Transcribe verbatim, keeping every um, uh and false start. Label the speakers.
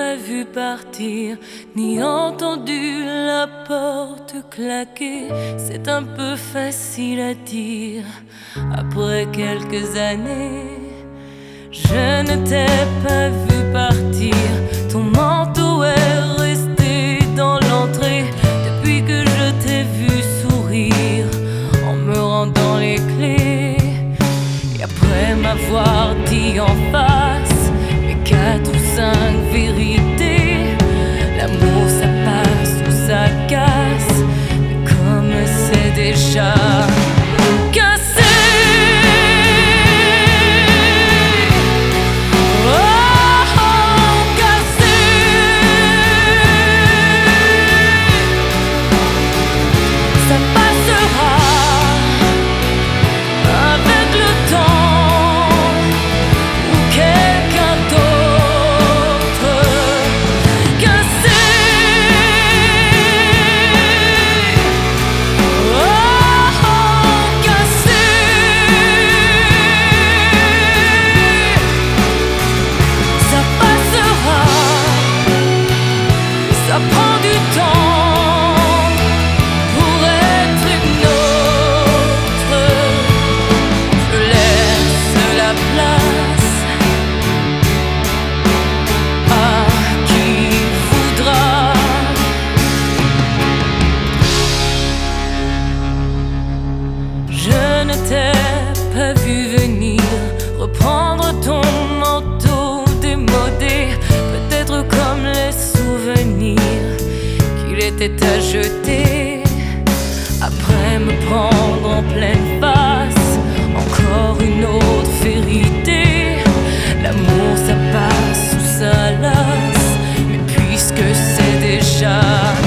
Speaker 1: pas vu partir, ni entendu la porte claquer. C'est un peu facile à dire après quelques années. Je ne t'ai pas vu partir, ton manteau est resté dans l'entrée depuis que je t'ai vu sourire en me rendant les clés. Et après m'avoir dit en face mes quatre ou cinq vérités, l'amour ça passe ou ça casse, mais comme c'est déjà cassé. Ça prend du temps pour être une autre. Je laisse la place à qui voudra. Je ne t'ai pas vu venir reprendre ton manteau démodé, peut-être comme les souvenirs qu'il était à jeter. Après me prendre en pleine face, encore une autre vérité. L'amour ça passe ou ça lasse, mais puisque c'est déjà